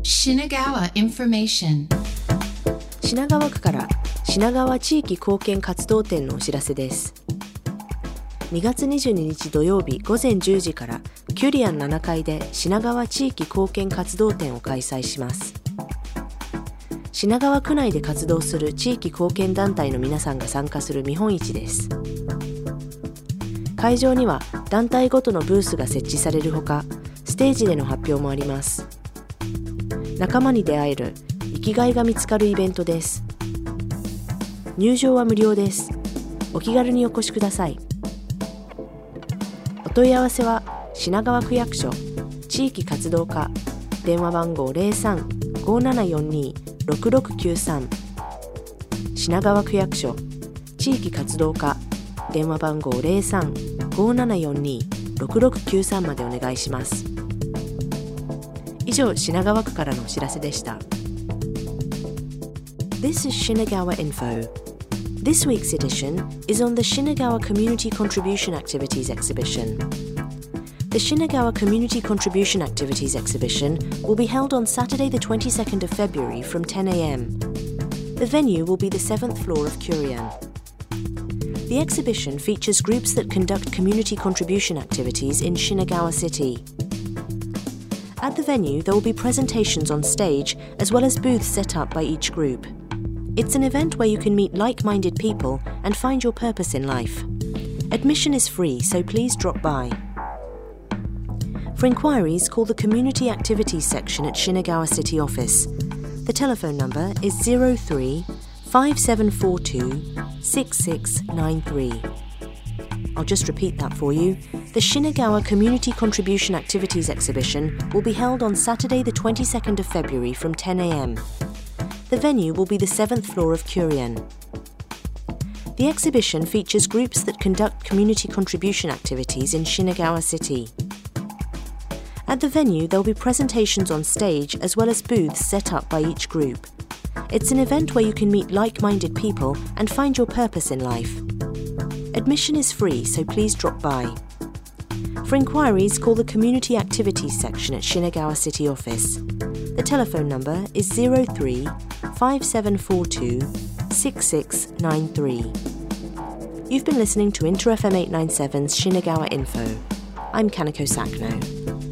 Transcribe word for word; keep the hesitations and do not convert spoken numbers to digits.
Shinagawa Information 品川区から品川地域貢献活動展のお知らせです。にがつにじゅうににち土曜日ごぜんじゅうじからキュリアンななかいで品川地域貢献活動展を開催します。品川区内で活動する地域貢献団体の皆さんが参加する見本市です。会場には団体ごとのブースが設置されるほか、ステージでの発表もあります。仲間に出会える、生きがいが見つかるイベントです。入場は無料です。お気軽にお越しください。お問い合わせは品川区役所地域活動課電話番号 ゼロさん ごーななよんに ろくろくきゅうさん 品川区役所地域活動課電話番号 ゼロさん ごーななよんに ろくろくきゅうさん までお願いします。以上、品川区からのお知らせでした。 This is Shinagawa Info. This week's edition is on the Shinagawa Community Contribution Activities Exhibition. The Shinagawa Community Contribution Activities Exhibition will be held on Saturday the twenty-second of February from ten a m. The venue will be the seventh floor of Curian. The exhibition features groups that conduct community contribution activities in Shinagawa City. At the venue, there will be presentations on stage as well as booths set up by each group. It's an event where you can meet like-minded people and find your purpose in life. Admission is free, so please drop by. For inquiries, call the Community Activities section at Shinagawa City Office. The telephone number is zero three five seven four two six six nine three. I'll just repeat that for you. The Shinagawa Community Contribution Activities Exhibition will be held on Saturday the twenty-second of February from ten a m. The venue will be the seventh floor of Curian. The exhibition features groups that conduct community contribution activities in Shinagawa City. At the venue, there will be presentations on stage as well as booths set up by each group. It's an event where you can meet like-minded people and find your purpose in life. Admission is free, so please drop by. For inquiries, call the Community Activities section at Shinagawa City Office. The telephone number is zero three five seven four two six six nine three. You've been listening to Inter F M eight ninety-seven's Shinagawa Info. I'm Kanako Sakno.